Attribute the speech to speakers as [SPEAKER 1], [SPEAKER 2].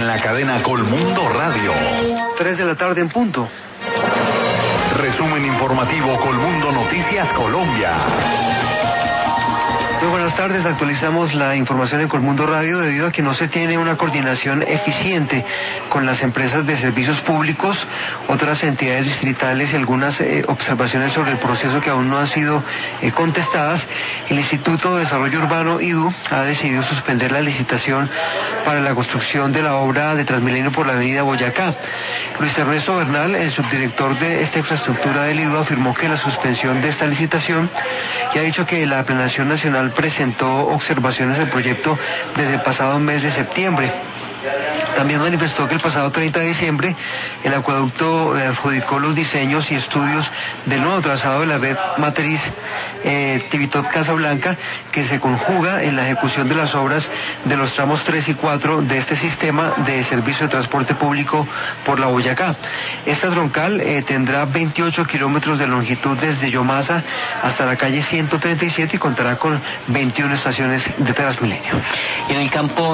[SPEAKER 1] en la cadena Colmundo Radio.
[SPEAKER 2] 3 de la tarde en punto.
[SPEAKER 1] Resumen informativo Colmundo Noticias Colombia.
[SPEAKER 2] Muy buenas tardes, actualizamos la información en Colmundo Radio debido a que no se tiene una coordinación eficiente con las empresas de servicios públicos, otras entidades distritales y algunas observaciones sobre el proceso que aún no han sido contestadas. El Instituto de Desarrollo Urbano, IDU, ha decidido suspender la licitación para la construcción de la obra de Transmilenio por la avenida Boyacá. Luis Ernesto Bernal, el subdirector de esta infraestructura del IDU, afirmó que la suspensión de esta licitación y ha dicho que la Planeación Nacional presentó observaciones del proyecto desde el pasado mes de septiembre. También manifestó que el pasado 30 de diciembre el acueducto adjudicó los diseños y estudios del nuevo trazado de la red matriz Tivitot-Casablanca, que se conjuga en la ejecución de las obras de los tramos 3 y 4 de este sistema de servicio de transporte público por la Boyacá. Esta troncal tendrá 28 kilómetros de longitud desde Yomasa hasta la calle 137 y contará con 21 estaciones de Transmilenio.
[SPEAKER 3] En el campo